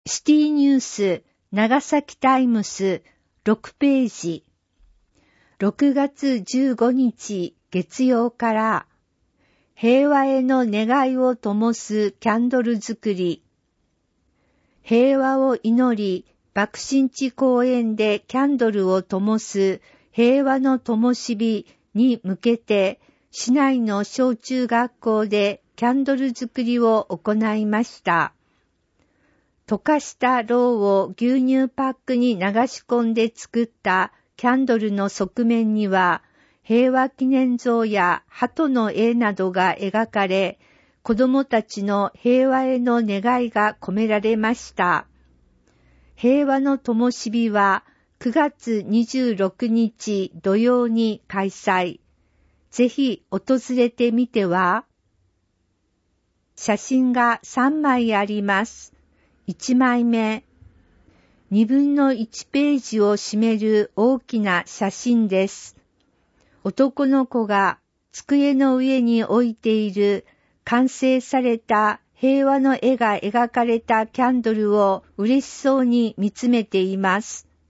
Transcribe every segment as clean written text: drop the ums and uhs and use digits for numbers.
シティニュース長崎タイムス6ページ。6月15日月曜から平和への願いを灯すキャンドル作り。平和を祈り、爆心地公園でキャンドルを灯す平和の灯火に向けて、市内の小中学校でキャンドル作りを行いました。溶かしたろうを牛乳パックに流し込んで作ったキャンドルの側面には、平和記念像や鳩の絵などが描かれ、子供たちの平和への願いが込められました。平和の灯火は9月26日土曜に開催。ぜひ訪れてみては。写真が3枚あります。1枚目。2分の1ページを占める大きな写真です。男の子が机の上に置いている完成された平和の絵が描かれたキャンドルを嬉しそうに見つめています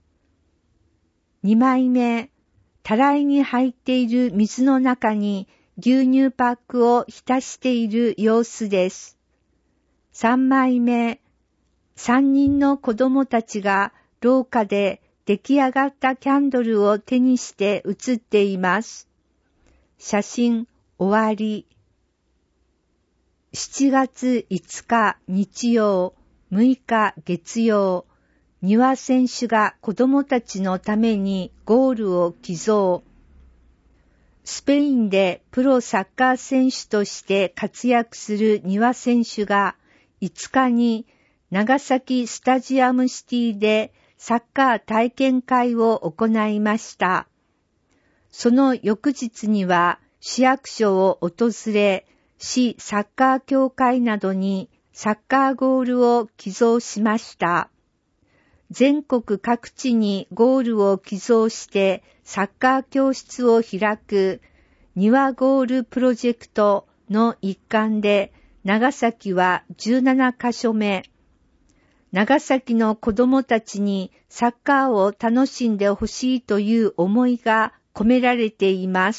。2枚目。たらいに入っている水の中に牛乳パックを浸している様子です。3枚目。3人の子供たちが廊下で出来上がったキャンドルを手にして写っています。写真終わり。7月5日日曜、6日月曜、丹羽選手が子供たちのためにゴールを寄贈。スペインでプロサッカー選手として活躍する丹羽選手が5日に長崎スタジアムシティでサッカー体験会を行いました。その翌日には市役所を訪れ、市サッカー協会などにサッカーゴールを寄贈しました。全国各地にゴールを寄贈してサッカー教室を開く庭ゴールプロジェクトの一環で長崎は17カ所目。長崎の子どもたちにサッカーを楽しんでほしいという思いが込められています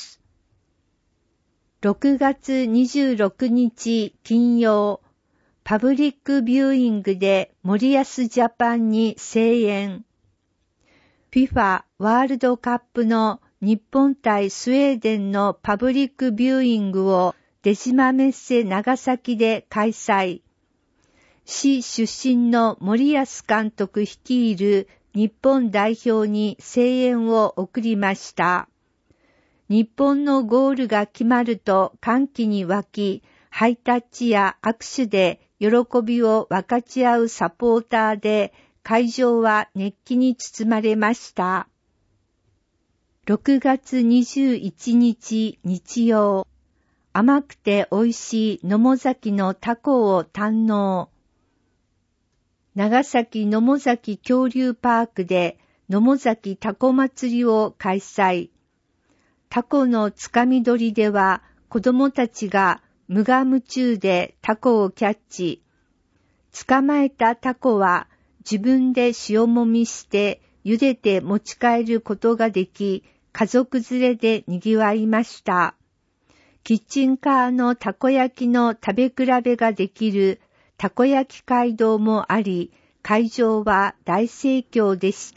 。6月26日金曜、パブリックビューイングで森保ジャパンに声援。FIFA ワールドカップの日本対スウェーデンのパブリックビューイングを出島メッセ長崎で開催。市出身の森保監督率いる日本代表に声援を送りました。日本のゴールが決まると歓喜に沸き、ハイタッチや握手で喜びを分かち合うサポーターで会場は熱気に包まれました。6月21日日曜、甘くて美味しい野母崎のタコを堪能。長崎野母崎恐竜パークで野母崎タコ祭りを開催。タコのつかみ取りでは子供たちが無我夢中でタコをキャッチ。捕まえたタコは自分で塩もみして茹でて持ち帰ることができ、家族連れで賑わいました。キッチンカーのたこ焼きの食べ比べができるたこ焼き街道もあり、会場は大盛況でした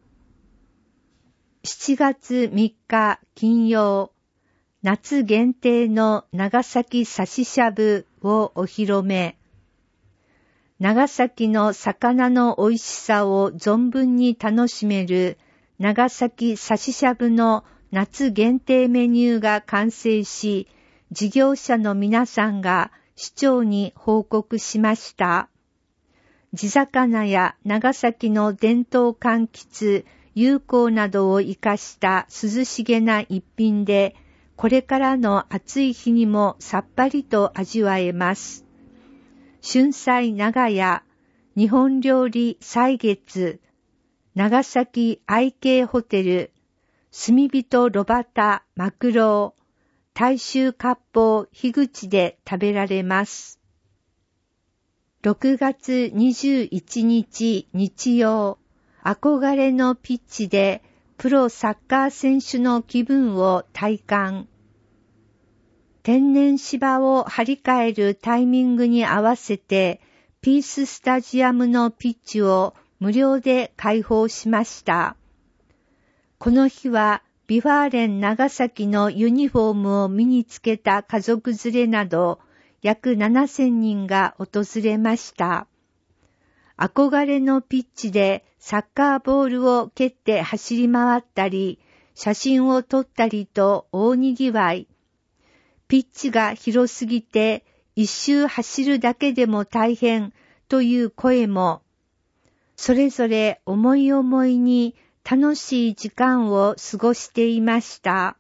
。7月3日金曜、夏限定の長崎刺ししゃぶをお披露目。長崎の魚の美味しさを存分に楽しめる長崎刺ししゃぶの夏限定メニューが完成し、事業者の皆さんが市長に報告しました。地魚や長崎の伝統柑橘、友好などを生かした涼しげな一品で、これからの暑い日にもさっぱりと味わえます。春菜長屋、日本料理歳月、長崎愛景ホテル、炭人炉端マクロー、大衆割烹樋口で食べられます。 6月21日日曜、憧れのピッチでプロサッカー選手の気分を体感。天然芝を張り替えるタイミングに合わせて、ピーススタジアムのピッチを無料で開放しました。この日はビファーレン長崎のユニフォームを身につけた家族連れなど約7000人が訪れました。憧れのピッチでサッカーボールを蹴って走り回ったり、写真を撮ったりと大にぎわい。ピッチが広すぎて一周走るだけでも大変という声も、それぞれ思い思いに楽しい時間を過ごしていました。